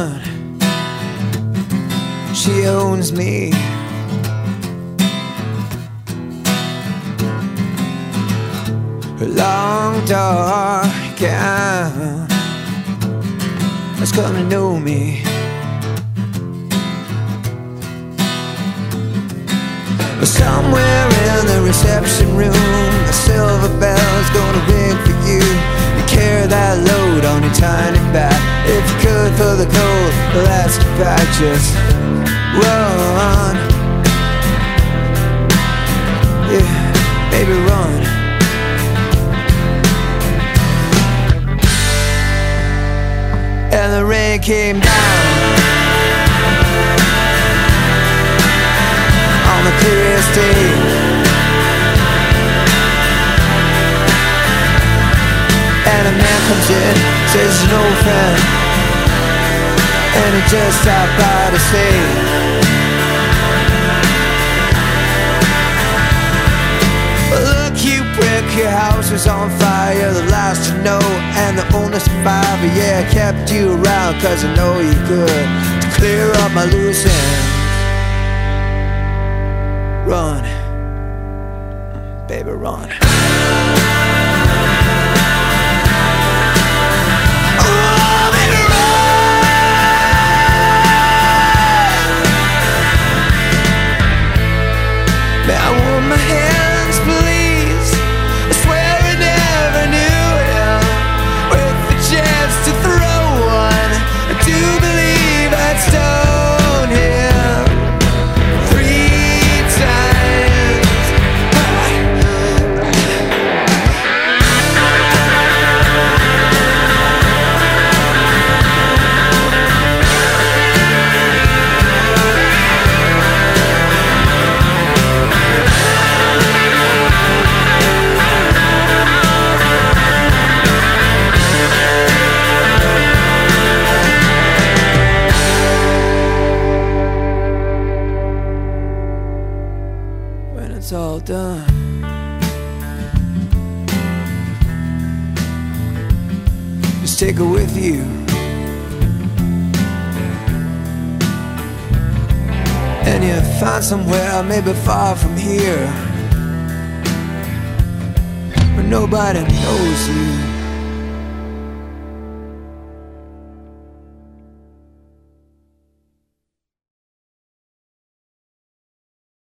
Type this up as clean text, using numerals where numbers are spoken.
done, she owns me. Her long dark gown has come to know me. Somewhere in the reception room, the silver bell's gonna ring for you. You carry that load on your tiny back. If you could for the cold elastic back, just run. Yeah, baby, run. And the rain came down on the clearest day. And a man comes in, says he's an old friend, and he just stopped by to say, look, you brick, your house is on fire. The last you know and the only survivor. Yeah, I kept you around cause I know you're good to clear up my loose ends. Run, baby, run. Oh, baby, run. May I warm my hands, please? I swear I never knew him with the chance to throw one. I do believe I'd stone him. It's all done, just take her with you, and you find somewhere maybe far from here where nobody knows you.